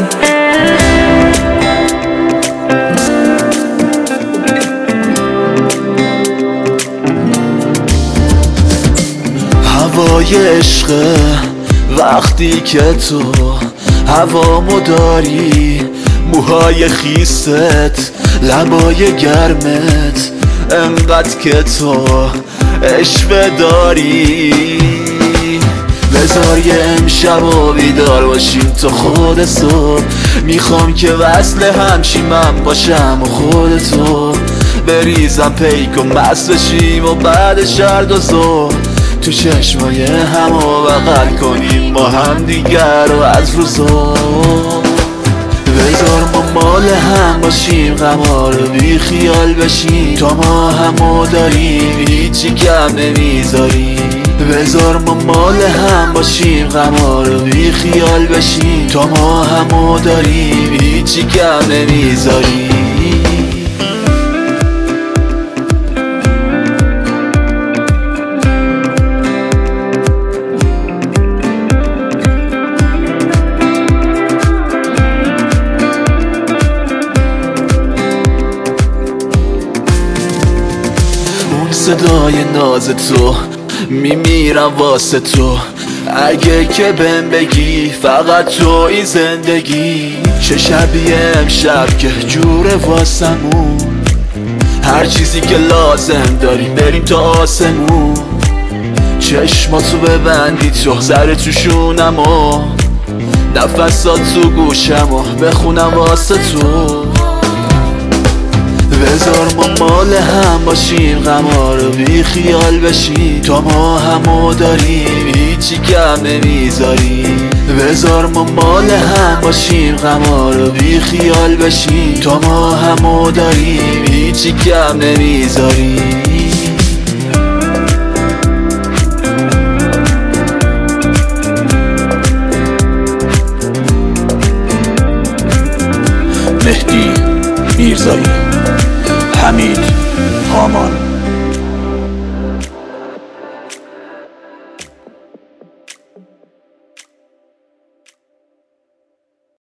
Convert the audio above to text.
هوای عشقه وقتی که تو هوامو داری، موهای خیست، لبای گرمت، انقدر که تو عشق داری. بذار یه امشب و بیدار باشیم تا خود صبح، میخوام که وصل همشیم من باشم و خودتو بریزم پیک و مست بشیم و بعد شرد و ظهر تو چشمای همو بغل کنیم ما هم دیگر رو از روزا. بذار ما مال هم باشیم، غما رو بی خیال بشیم، تا ما همو داریم هیچی کم نمیذاریم. بذار ما مال هم باشیم، غما رو بی خیال بشیم، تا ما همو داریم هیچی کم نمیذاریم. صدای ناز تو میمیرم واسه تو، اگه که بهم بگی فقط توی زندگی. چه شبیه امشب که جوره واسمون، هر چیزی که لازم داریم بریم تا آسمون. چشماتو ببندی تو ذره توشونم و نفسات تو گوشم و بخونم واسه تو. بذار ما مال هم باشیم، غما رو بی خیال بشیم، تا ما همو داریم هیچی کم نمیذاریم. بذار ما مال هم باشیم، غما رو بی خیال بشیم، تا ما همو داریم هیچی کم نمیذاریم. مهدی میرزایی، حمید هامان.